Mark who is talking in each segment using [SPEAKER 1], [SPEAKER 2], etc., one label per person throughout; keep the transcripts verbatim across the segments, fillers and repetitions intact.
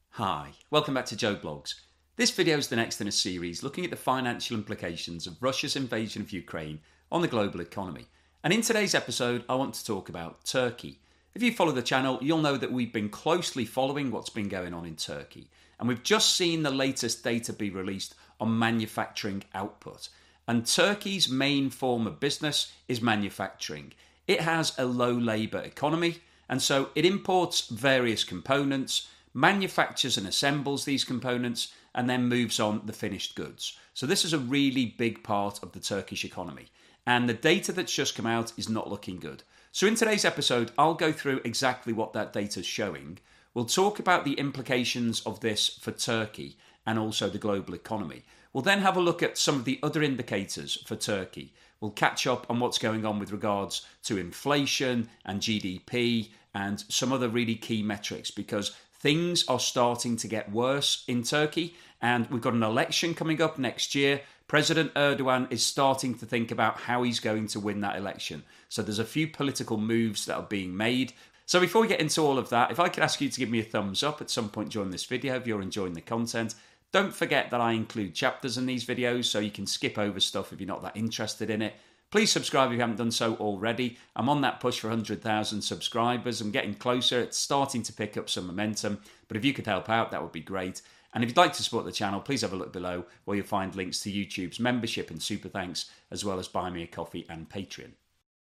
[SPEAKER 1] Hi, welcome back to Joe Blogs. This video is the next in a series looking at the financial implications of Russia's invasion of Ukraine on the global economy. And in today's episode, I want to talk about Turkey. If you follow the channel, you'll know that we've been closely following what's been going on in Turkey. And we've just seen the latest data be released on manufacturing output. And Turkey's main form of business is manufacturing. It has a low labour economy, and so it imports various components, manufactures and assembles these components, and then moves on the finished goods. So this is a really big part of the Turkish economy. And the data that's just come out is not looking good. So in today's episode, I'll go through exactly what that data is showing. We'll talk about the implications of this for Turkey and also the global economy. We'll then have a look at some of the other indicators for Turkey. We'll catch up on what's going on with regards to inflation and G D P and some other really key metrics, because things are starting to get worse in Turkey, and we've got an election coming up next year. President Erdogan is starting to think about how he's going to win that election. So there's a few political moves that are being made. So before we get into all of that, if I could ask you to give me a thumbs up at some point during this video if you're enjoying the content. Don't forget that I include chapters in these videos, so you can skip over stuff if you're not that interested in it. Please subscribe if you haven't done so already. I'm on that push for one hundred thousand subscribers. I'm getting closer. It's starting to pick up some momentum. But if you could help out, that would be great. And if you'd like to support the channel, please have a look below where you'll find links to YouTube's membership and super thanks, as well as Buy Me a Coffee and Patreon.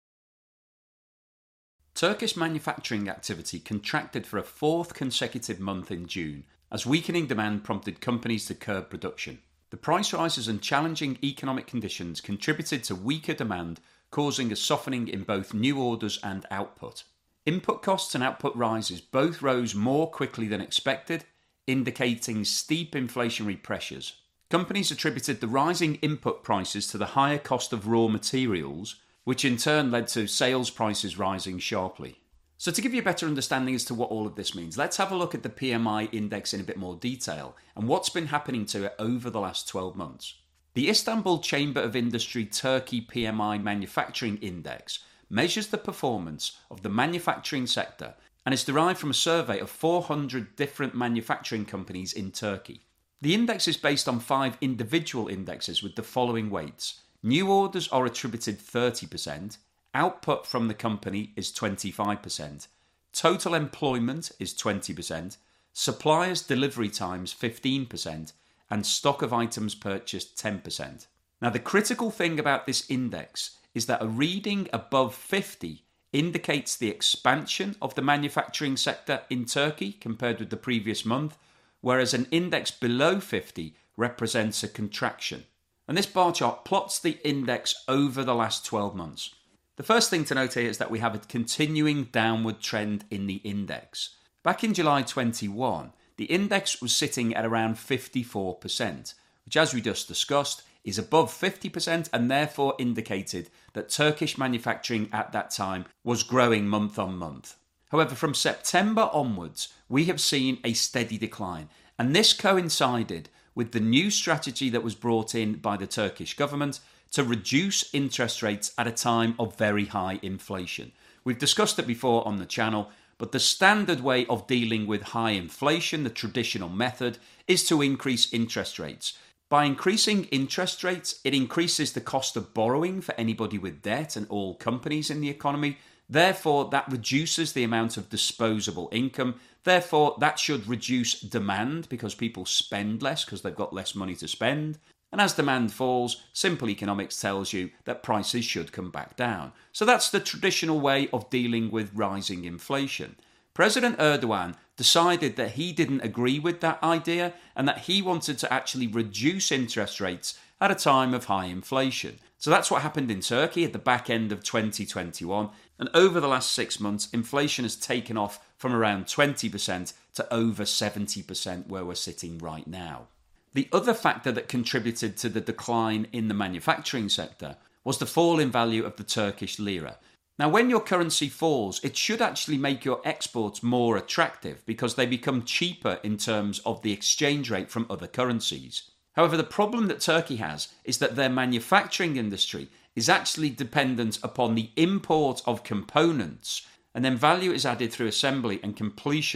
[SPEAKER 1] Turkish manufacturing activity contracted for a fourth consecutive month in June, as weakening demand prompted companies to curb production. The price rises and challenging economic conditions contributed to weaker demand, causing a softening in both new orders and output. Input costs and output rises both rose more quickly than expected, indicating steep inflationary pressures. Companies attributed the rising input prices to the higher cost of raw materials, which in turn led to sales prices rising sharply. So to give you a better understanding as to what all of this means, let's have a look at the P M I index in a bit more detail and what's been happening to it over the last twelve months. The Istanbul Chamber of Industry Turkey P M I Manufacturing Index measures the performance of the manufacturing sector and is derived from a survey of four hundred different manufacturing companies in Turkey. The index is based on five individual indexes with the following weights. New orders are attributed thirty percent. Output from the company is twenty-five percent, total employment is twenty percent, suppliers' delivery times fifteen percent, and stock of items purchased ten percent. Now, the critical thing about this index is that a reading above fifty indicates the expansion of the manufacturing sector in Turkey compared with the previous month, whereas an index below fifty represents a contraction. And this bar chart plots the index over the last twelve months. The first thing to note here is that we have a continuing downward trend in the index. Back in July twenty-one, the index was sitting at around fifty-four percent, which, as we just discussed, is above fifty percent and therefore indicated that Turkish manufacturing at that time was growing month on month. However, from September onwards, we have seen a steady decline, and this coincided with the new strategy that was brought in by the Turkish government to reduce interest rates at a time of very high inflation. We've discussed it before on the channel, but the standard way of dealing with high inflation, the traditional method, is to increase interest rates. By increasing interest rates, it increases the cost of borrowing for anybody with debt and all companies in the economy. Therefore, that reduces the amount of disposable income. Therefore, that should reduce demand because people spend less because they've got less money to spend. And as demand falls, simple economics tells you that prices should come back down. So that's the traditional way of dealing with rising inflation. President Erdogan decided that he didn't agree with that idea and that he wanted to actually reduce interest rates at a time of high inflation. So that's what happened in Turkey at the back end of twenty twenty-one. And over the last six months, inflation has taken off from around twenty percent to over seventy percent where we're sitting right now. The other factor that contributed to the decline in the manufacturing sector was the fall in value of the Turkish lira. Now, when your currency falls, it should actually make your exports more attractive because they become cheaper in terms of the exchange rate from other currencies. However, the problem that Turkey has is that their manufacturing industry is actually dependent upon the import of components, and then value is added through assembly and completion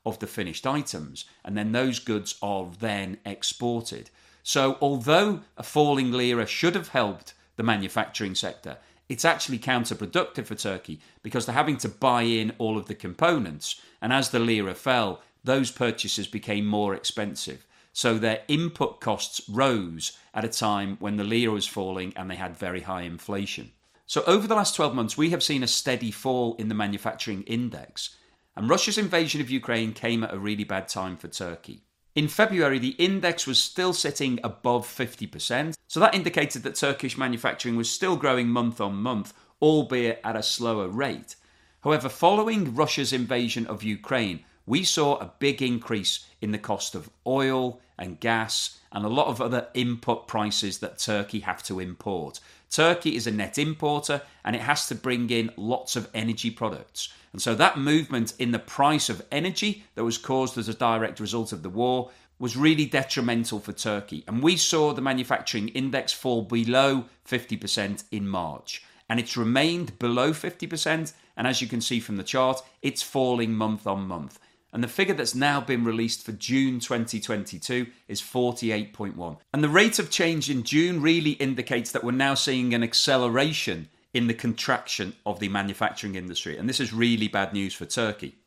[SPEAKER 1] of the finished items, and then those goods are then exported. So although a falling lira should have helped the manufacturing sector, it's actually counterproductive for Turkey because they're having to buy in all of the components, and as the lira fell, those purchases became more expensive. So their input costs rose at a time when the lira was falling and they had very high inflation. So over the last twelve months, we have seen a steady fall in the manufacturing index. And Russia's invasion of Ukraine came at a really bad time for Turkey. In February, the index was still sitting above fifty percent. So that indicated that Turkish manufacturing was still growing month on month, albeit at a slower rate. However, following Russia's invasion of Ukraine, we saw a big increase in the cost of oil and gas and a lot of other input prices that Turkey have to import. Turkey is a net importer and it has to bring in lots of energy products. And so that movement in the price of energy that was caused as a direct result of the war was really detrimental for Turkey. And we saw the manufacturing index fall below fifty percent in March. And it's remained below fifty percent. And as you can see from the chart, it's falling month on month. And the figure that's now been released for June twenty twenty-two is forty-eight point one. And the rate of change in June really indicates that we're now seeing an acceleration in the contraction of the manufacturing industry. And this is really bad news for Turkey.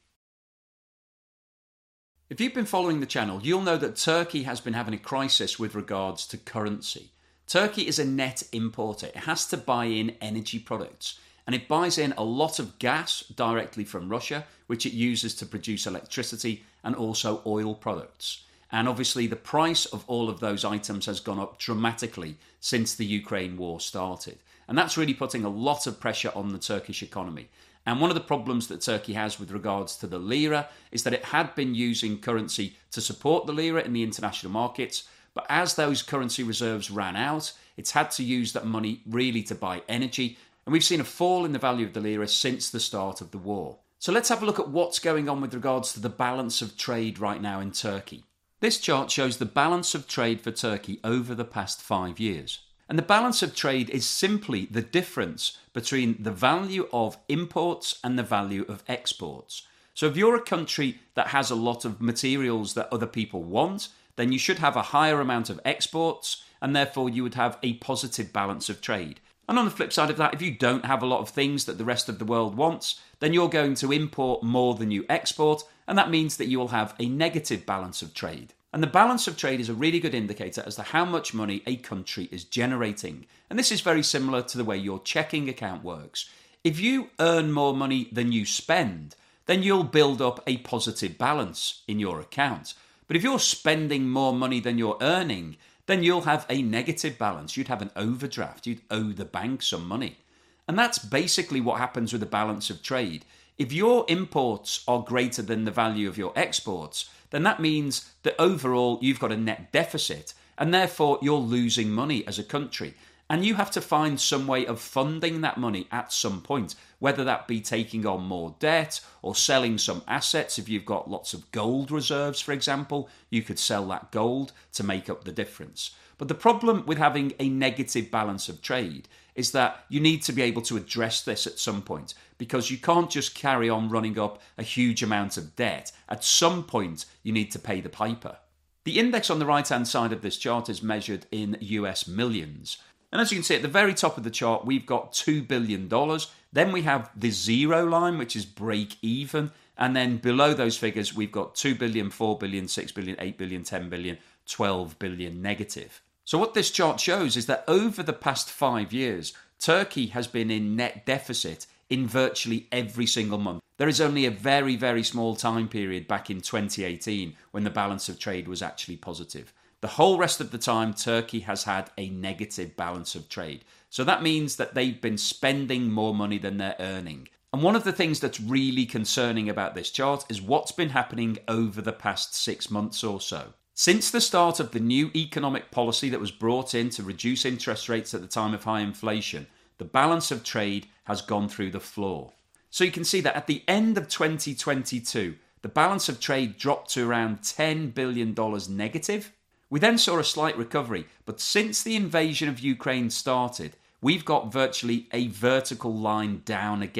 [SPEAKER 1] If you've been following the channel, you'll know that Turkey has been having a crisis with regards to currency. Turkey is a net importer. It has to buy in energy products. And it buys in a lot of gas directly from Russia, which it uses to produce electricity and also oil products. And obviously the price of all of those items has gone up dramatically since the Ukraine war started. And that's really putting a lot of pressure on the Turkish economy. And one of the problems that Turkey has with regards to the lira is that it had been using currency to support the lira in the international markets. But as those currency reserves ran out, it's had to use that money really to buy energy. And we've seen a fall in the value of the lira since the start of the war. So let's have a look at what's going on with regards to the balance of trade right now in Turkey. This chart shows the balance of trade for Turkey over the past five years. And the balance of trade is simply the difference between the value of imports and the value of exports. So if you're a country that has a lot of materials that other people want, then you should have a higher amount of exports and therefore you would have a positive balance of trade. And on the flip side of that, if you don't have a lot of things that the rest of the world wants, then you're going to import more than you export, and that means that you will have a negative balance of trade. And the balance of trade is a really good indicator as to how much money a country is generating. And this is very similar to the way your checking account works. If you earn more money than you spend, then you'll build up a positive balance in your account. But if you're spending more money than you're earning, then you'll have a negative balance. You'd have an overdraft. You'd owe the bank some money. And that's basically what happens with the balance of trade. If your imports are greater than the value of your exports, then that means that overall you've got a net deficit and therefore you're losing money as a country. And you have to find some way of funding that money at some point, whether that be taking on more debt or selling some assets. If you've got lots of gold reserves, for example, you could sell that gold to make up the difference. But the problem with having a negative balance of trade is that you need to be able to address this at some point, because you can't just carry on running up a huge amount of debt. At some point, you need to pay the piper. The index on the right-hand side of this chart is measured in U S millions. And as you can see at the very top of the chart, we've got two billion dollars. Then we have the zero line, which is break even. And then below those figures, we've got two billion, four billion, six billion, eight billion, ten billion, twelve billion negative. So what this chart shows is that over the past five years, Turkey has been in net deficit in virtually every single month. There is only a very, very small time period back in twenty eighteen when the balance of trade was actually positive. The whole rest of the time, Turkey has had a negative balance of trade. So that means that they've been spending more money than they're earning. And one of the things that's really concerning about this chart is what's been happening over the past six months or so. Since the start of the new economic policy that was brought in to reduce interest rates at the time of high inflation, the balance of trade has gone through the floor. So you can see that at the end of twenty twenty-two, the balance of trade dropped to around ten billion dollars negative. We then saw a slight recovery, but since the invasion of Ukraine started, we've got virtually a vertical line down again.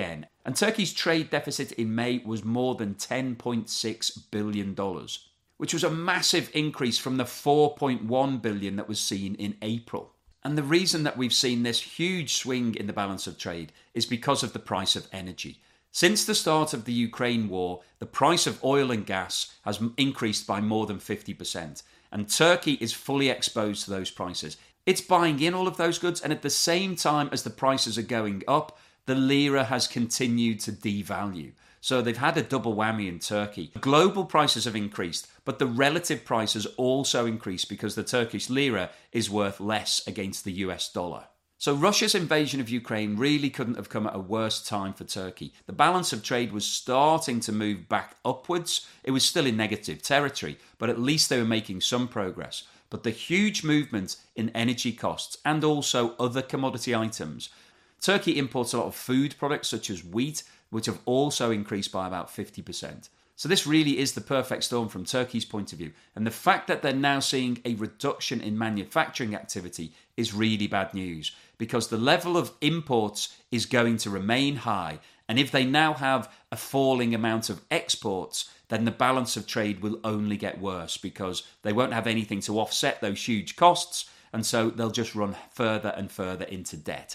[SPEAKER 1] And Turkey's trade deficit in May was more than ten point six billion dollars, which was a massive increase from the four point one billion dollars that was seen in April. And the reason that we've seen this huge swing in the balance of trade is because of the price of energy. Since the start of the Ukraine war, the price of oil and gas has increased by more than fifty percent. And Turkey is fully exposed to those prices. It's buying in all of those goods, and at the same time as the prices are going up, the lira has continued to devalue. So they've had a double whammy in Turkey. Global prices have increased, but the relative price has also increased because the Turkish lira is worth less against the U S dollar. So Russia's invasion of Ukraine really couldn't have come at a worse time for Turkey. The balance of trade was starting to move back upwards. It was still in negative territory, but at least they were making some progress. But the huge movement in energy costs and also other commodity items. Turkey imports a lot of food products such as wheat, which have also increased by about fifty percent. So this really is the perfect storm from Turkey's point of view. And the fact that they're now seeing a reduction in manufacturing activity is really bad news, because the level of imports is going to remain high. And if they now have a falling amount of exports, then the balance of trade will only get worse because they won't have anything to offset those huge costs. And so they'll just run further and further into debt.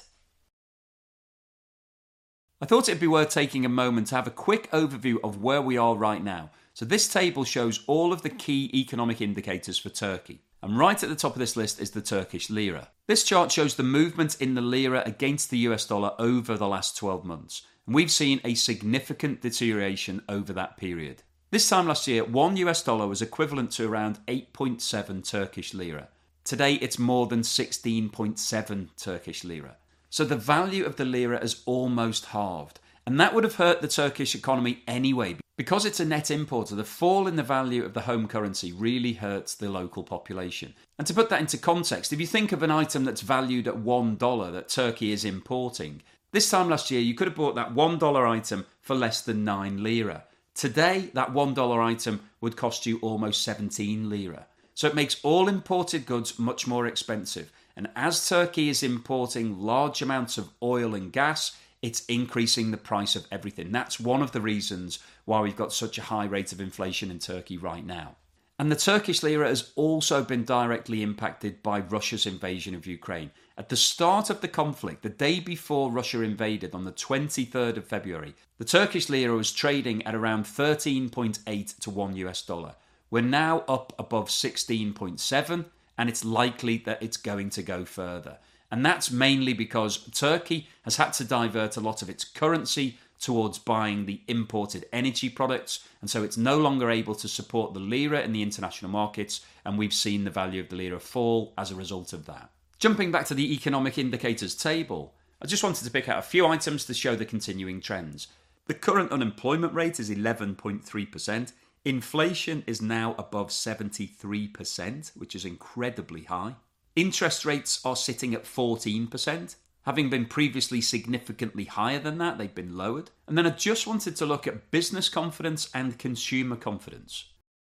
[SPEAKER 1] I thought it'd be worth taking a moment to have a quick overview of where we are right now. So this table shows all of the key economic indicators for Turkey. And right at the top of this list is the Turkish lira. This chart shows the movement in the lira against the U S dollar over the last twelve months. And we've seen a significant deterioration over that period. This time last year, one U S dollar was equivalent to around eight point seven Turkish lira. Today, it's more than sixteen point seven Turkish lira. So the value of the lira has almost halved. And that would have hurt the Turkish economy anyway. Because it's a net importer, the fall in the value of the home currency really hurts the local population. And to put that into context, if you think of an item that's valued at one dollar that Turkey is importing, this time last year you could have bought that one dollar item for less than nine lira. Today, that one dollar item would cost you almost seventeen lira. So it makes all imported goods much more expensive. And as Turkey is importing large amounts of oil and gas, it's increasing the price of everything. That's one of the reasons why we've got such a high rate of inflation in Turkey right now. And the Turkish lira has also been directly impacted by Russia's invasion of Ukraine. At the start of the conflict, the day before Russia invaded on the twenty-third of February, the Turkish lira was trading at around thirteen point eight to one U S dollar. We're now up above sixteen point seven, and it's likely that it's going to go further. And that's mainly because Turkey has had to divert a lot of its currency towards buying the imported energy products, and so it's no longer able to support the lira in the international markets, and we've seen the value of the lira fall as a result of that. Jumping back to the economic indicators table, I just wanted to pick out a few items to show the continuing trends. The current unemployment rate is eleven point three percent. Inflation is now above seventy-three percent, which is incredibly high. Interest rates are sitting at fourteen percent. Having been previously significantly higher than that, they've been lowered. And then I just wanted to look at business confidence and consumer confidence.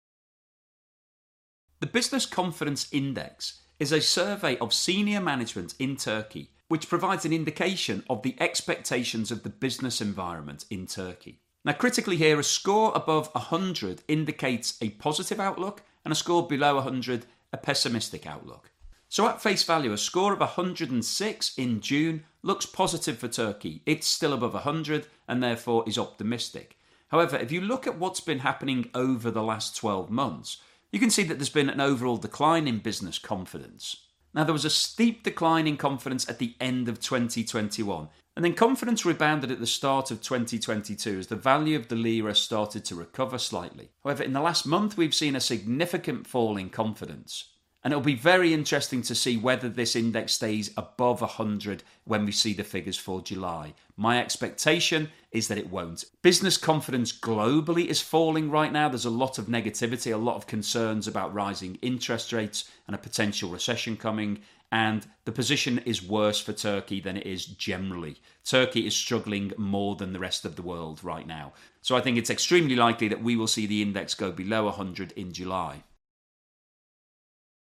[SPEAKER 1] The Business Confidence Index is a survey of senior management in Turkey, which provides an indication of the expectations of the business environment in Turkey. Now, critically here, a score above one hundred indicates a positive outlook, and a score below one hundred, a pessimistic outlook. So at face value, a score of one hundred six in June looks positive for Turkey. It's still above one hundred and therefore is optimistic. However, if you look at what's been happening over the last twelve months, you can see that there's been an overall decline in business confidence. Now, there was a steep decline in confidence at the end of twenty twenty-one, and then confidence rebounded at the start of twenty twenty-two as the value of the lira started to recover slightly. However, in the last month, we've seen a significant fall in confidence. And it'll be very interesting to see whether this index stays above one hundred when we see the figures for July. My expectation is that it won't. Business confidence globally is falling right now. There's a lot of negativity, a lot of concerns about rising interest rates and a potential recession coming. And the position is worse for Turkey than it is generally. Turkey is struggling more than the rest of the world right now. So I think it's extremely likely that we will see the index go below one hundred in July.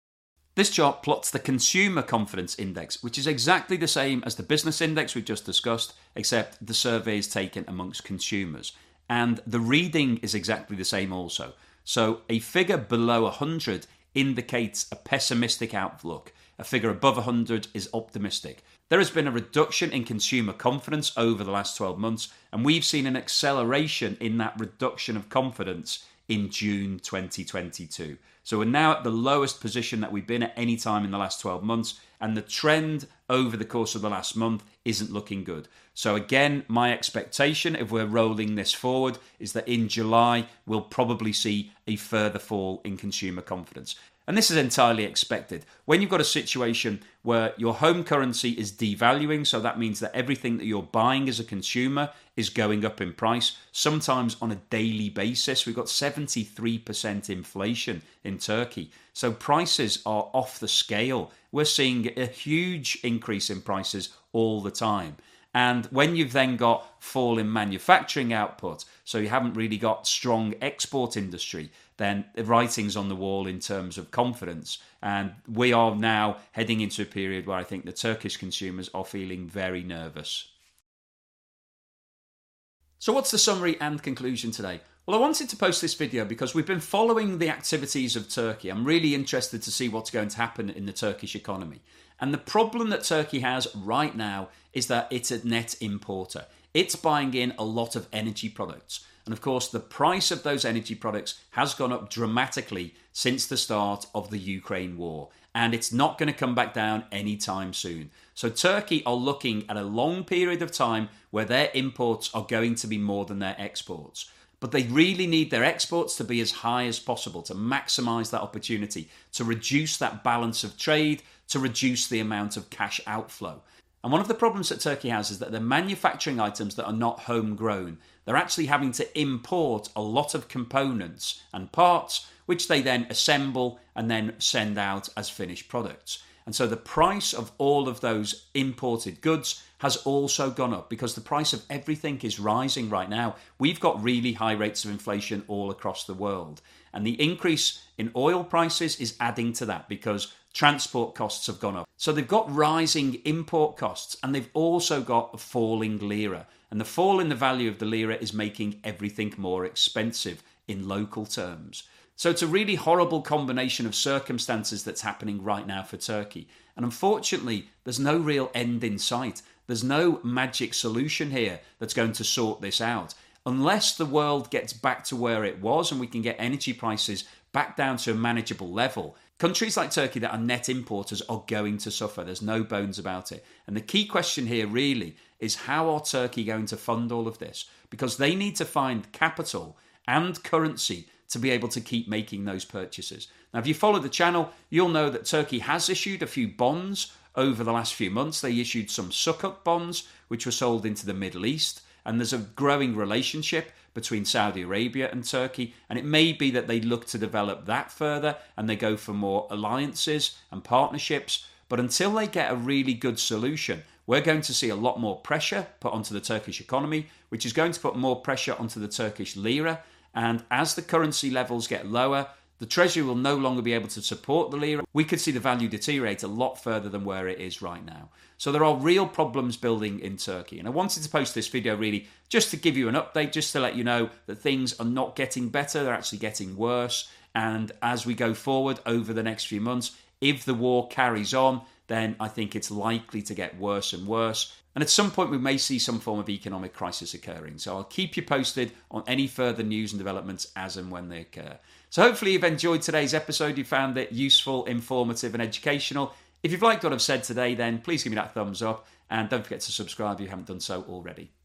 [SPEAKER 1] This chart plots the Consumer Confidence Index, which is exactly the same as the business index we've just discussed, except the survey is taken amongst consumers. And the reading is exactly the same also. So a figure below one hundred indicates a pessimistic outlook. A figure above one hundred is optimistic. There has been a reduction in consumer confidence over the last twelve months, and we've seen an acceleration in that reduction of confidence in June twenty twenty-two. So we're now at the lowest position that we've been at any time in the last twelve months, and the trend over the course of the last month isn't looking good. So again, my expectation, if we're rolling this forward, is that in July we'll probably see a further fall in consumer confidence. And this is entirely expected. When you've got a situation where your home currency is devaluing, so that means that everything that you're buying as a consumer is going up in price, sometimes on a daily basis. We've got seventy-three percent inflation in Turkey. So prices are off the scale. We're seeing a huge increase in prices all the time. And when you've then got fall in manufacturing output, so you haven't really got strong export industry, then the writing's on the wall in terms of confidence. And we are now heading into a period where I think the Turkish consumers are feeling very nervous. So what's the summary and conclusion today? Well, I wanted to post this video because we've been following the activities of Turkey. I'm really interested to see what's going to happen in the Turkish economy. And the problem that Turkey has right now is that it's a net importer. It's buying in a lot of energy products. And of course, the price of those energy products has gone up dramatically since the start of the Ukraine war. And it's not going to come back down anytime soon. So Turkey are looking at a long period of time where their imports are going to be more than their exports. But they really need their exports to be as high as possible to maximize that opportunity, to reduce that balance of trade, to reduce the amount of cash outflow. And one of the problems that Turkey has is that they're manufacturing items that are not homegrown. They're actually having to import a lot of components and parts, which they then assemble and then send out as finished products. And so the price of all of those imported goods has also gone up because the price of everything is rising right now. We've got really high rates of inflation all across the world. And the increase in oil prices is adding to that because transport costs have gone up. So they've got rising import costs and they've also got a falling lira. And the fall in the value of the lira is making everything more expensive in local terms. So it's a really horrible combination of circumstances that's happening right now for Turkey. And unfortunately, there's no real end in sight. There's no magic solution here that's going to sort this out. Unless the world gets back to where it was and we can get energy prices back down to a manageable level, countries like Turkey that are net importers are going to suffer. There's no bones about it. And the key question here really is, how are Turkey going to fund all of this? Because they need to find capital and currency to be able to keep making those purchases. Now, if you follow the channel, you'll know that Turkey has issued a few bonds over the last few months. They issued some Sukuk bonds, which were sold into the Middle East. And there's a growing relationship between Saudi Arabia and Turkey. And it may be that they look to develop that further and they go for more alliances and partnerships. But until they get a really good solution, we're going to see a lot more pressure put onto the Turkish economy, which is going to put more pressure onto the Turkish lira. And as the currency levels get lower, the Treasury will no longer be able to support the lira. We could see the value deteriorate a lot further than where it is right now. So there are real problems building in Turkey. And I wanted to post this video really just to give you an update, just to let you know that things are not getting better, they're actually getting worse. And as we go forward over the next few months, if the war carries on, then I think it's likely to get worse and worse. And at some point we may see some form of economic crisis occurring. So I'll keep you posted on any further news and developments as and when they occur. So hopefully you've enjoyed today's episode. You found it useful, informative and educational. If you've liked what I've said today, then please give me that thumbs up. And don't forget to subscribe if you haven't done so already.